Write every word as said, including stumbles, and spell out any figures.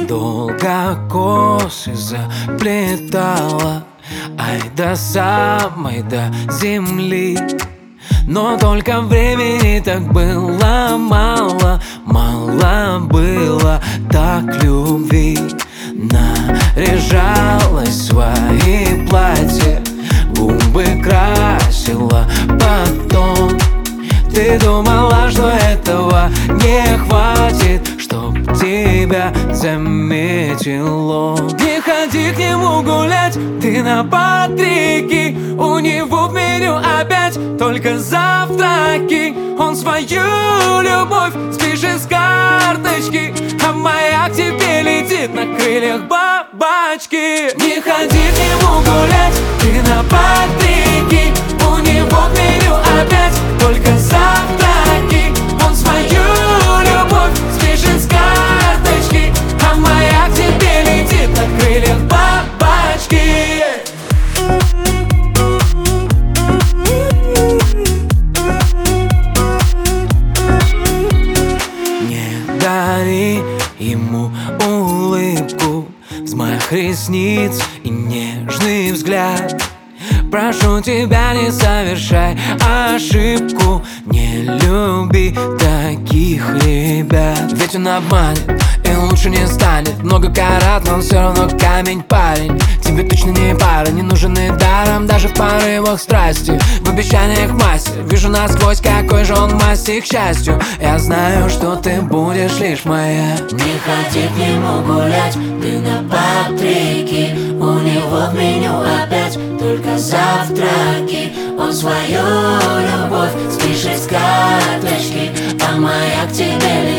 долго косы заплетала, ай до самой до земли. Но только времени так было мало, мало было так любви. Наряжалась в свои платья, губы красила потом. Ты думала, что этого не хватит, чтоб тебя заметил он. Не ходи к нему гулять, ты на Патрике. У него в меню опять только завтраки. Он свою любовь спишет с карточки, а моя к тебе летит на крыльях бабочки. Не ходи к нему гулять, ты на Патрике. У него в меню опять только завтраки. Он свою любовь спишет с карточки, а моя к тебе летит на крыльях бабочки. Не дари ему улыбку, взмах ресниц и нежный взгляд. Прошу тебя, не совершай ошибку, не люби таких ребят. Ведь он обманет и лучше не станет. Много карат, но он все равно камень парень. Тебе точно не пара, не нужен и даром, даже в порывах страсти. В обещаниях мастер, вижу насквозь, какой же он мастер к счастью. Я знаю, что ты будешь лишь моя. Не ходи к нему гулять, ты на Патрике. У него в меню опять только завтраки. Он свою любовь спишет с карточки, а моя к тебе